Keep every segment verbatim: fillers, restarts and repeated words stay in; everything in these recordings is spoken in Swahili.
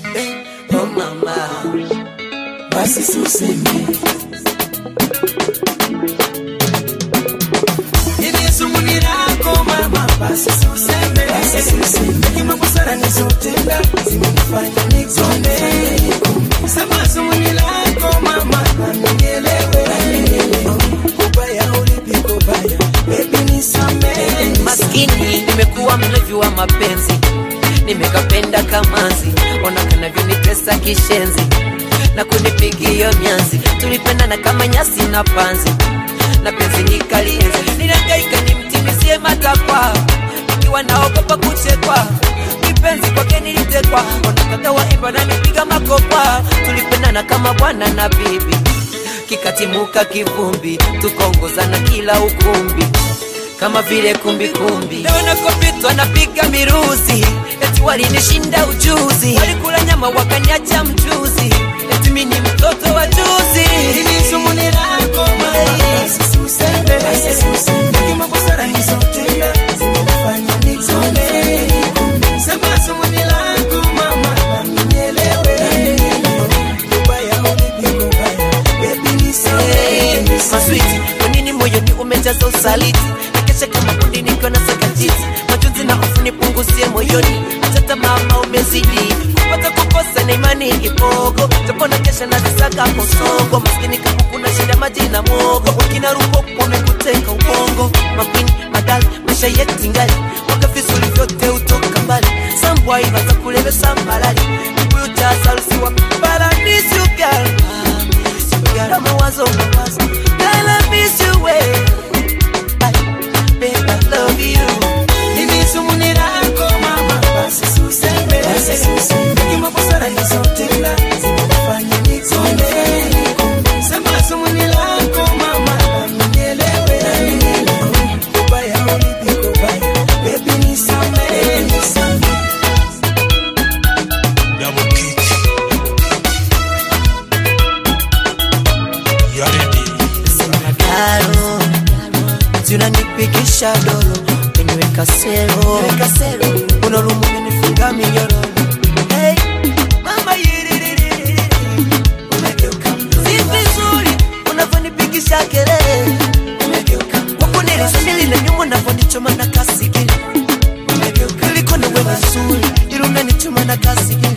Oh mama, basi suseme. Ini sumuni lako mama, basi suseme. Basi suseme. Kima busara nizotenda, zimenifanya nizone. Sema sumuni lako mama, nielewe. Kubaya ulipi kubaya, baby nisamehe. Maskini nimekuwa mlevi wa mapenzi, nimekapenda kamanzi, ona kanavyo nitesa kishenzi na kunipigia mianzi. Tulipendana kama nyasi na panzi, na penzi nikalienzi. Nilihangaika nimtimizie matakwa, nikiwa naogopa kuchekwa. Kipenzi kwake nilitekwa, ona kaka wa imba na nipiga makopa. Tulipendana kama bwana na bibi, kikatimuka kivumbi, tukaongozana kila ukumbi kama vile kumbi kumbi. Leo nakopitwa napiga miruzi, eti walinishinda ujuzi. Walikula nyama wakaniacha mchuzi, eti mimi ni mtoto wa juzi. Hili sumuni lako mama, suseme. Kima busara nizotenda, zimenifanya nizone. Sema sumuni lako mama, nielewe. Kubaya ulipi kubaya, baby nisamehe. Maswiti, kwa nini moyo ni umejaza usaliti? Nakesha kama kundi nikiwa na sakatiti, majonzi na hofu nipunguzie moyoni. Hata mama umezidi, kupata kukosa na imani ipogo. Japo na kesha na zisaka kosogo, maskini kama kuna shida maji na mogo. Wakina ruko wamekuteka ubongo, mapini madali maisha yetu ingali. Wakafisu ulivyote utoka mbali, sambwa iba za kuleve sambalali. Kuyu jasa lusiwa paradisi you girl, girl mawazo mawazo, girl I miss you way, baby I love you. Hili sumuni lako mama, basi suseme. Kima busara nizotenda, zimenifanya nizone. Sema sumuni lako mama, nielewe. Kubaya ulipi kubaya, baby nisamehe. Double kick. You ready? Sina garo, tunanipikisha dolo, niweka sero, unalumu minifunga minyoro. Hey, mama yiririri, umegeuka mzuri. Si vizuri, unavyonipigisha kelele. Umegeuka wako nilisandili na nyumu unavyonichoma na kasigili. Umegeuka niliko na wewe nzuri, ili unanichoma na kasigili.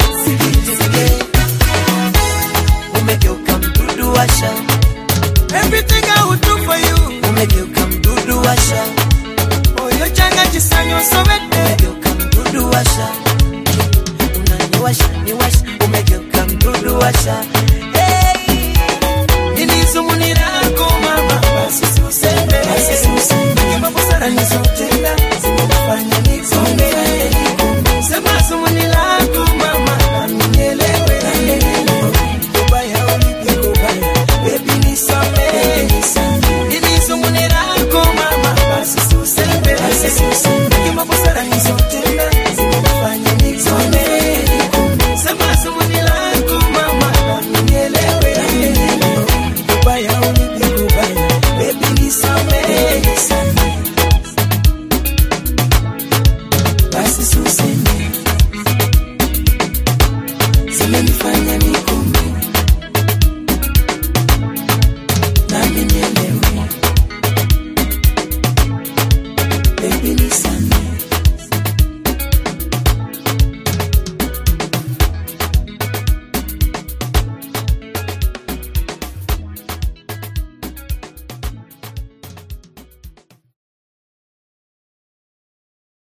Umegeuka mdudu washa, Everything I would do for you. umegeuka mdudu washa. Oyo changa chisanyo sobete. Umegeuka mdudu washa, unaniwasha niwasha. Umegeuka mdudu washa.